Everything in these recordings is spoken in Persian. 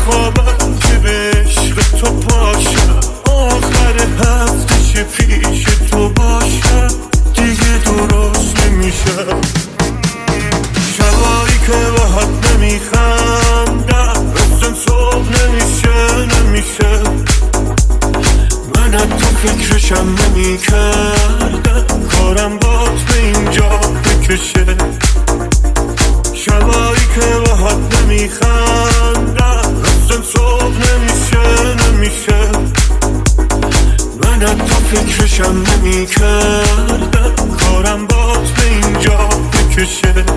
میخوابم که به عشق تو پاشم، آخر هفته پیش تو باشم، دیگه درست نمیشم. شبایی که باهات نمیخندم اصلا صبح نمیشه من از تو فکرشم نمیکردم، کارم بات به اینجا بکشه. شبایی که باهات نمیخندم اصلا صبح نمیشه من از تو فکرشم نمیکردم، کارم بات به اینجا بکشه.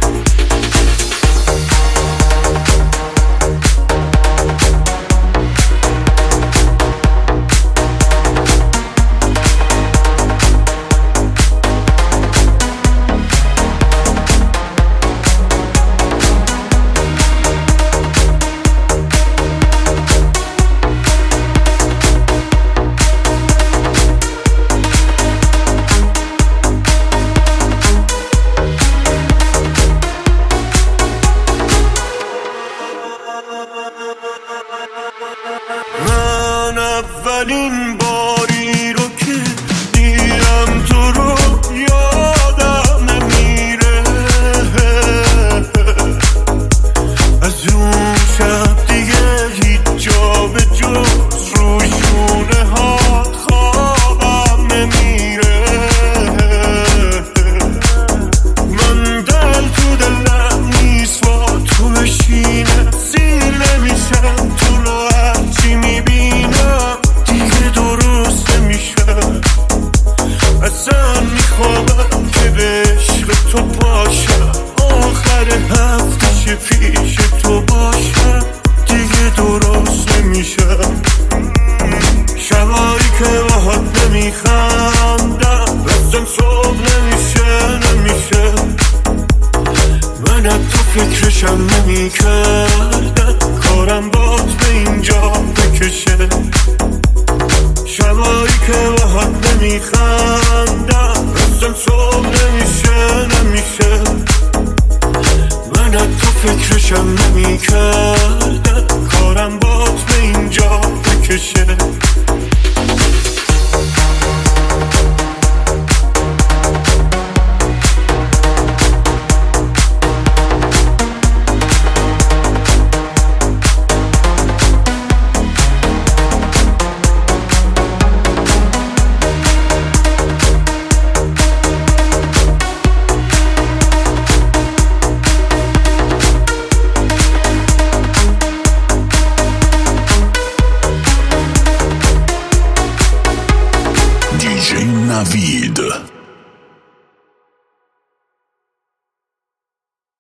من اولین باری رو که دیدم تو رو یادم نمیره، از اون شب دیگه هیچ جا به جز روی شونه ها خوابم نمیره. من دل تو دلم نیست با تو بشینه، سیر نمیشم تو رو هرچی میبینم، دیگه درست نمیشم. اصلا میخوابم که به عشق تو پاشم، آخر هفته پیش تو باشم، دیگه درست نمیشم. شبایی که باهات نمیخندم اصلا صبح نمیشه من از تو فکرشم نمیکردم، کارم بات به اینجا بکشه. شبایی که باهات نمیخندم اصلا صبح نمیشه من از تو فکرشم نمیکردم، کارم بات به اینجا بکشه. DJ Navid.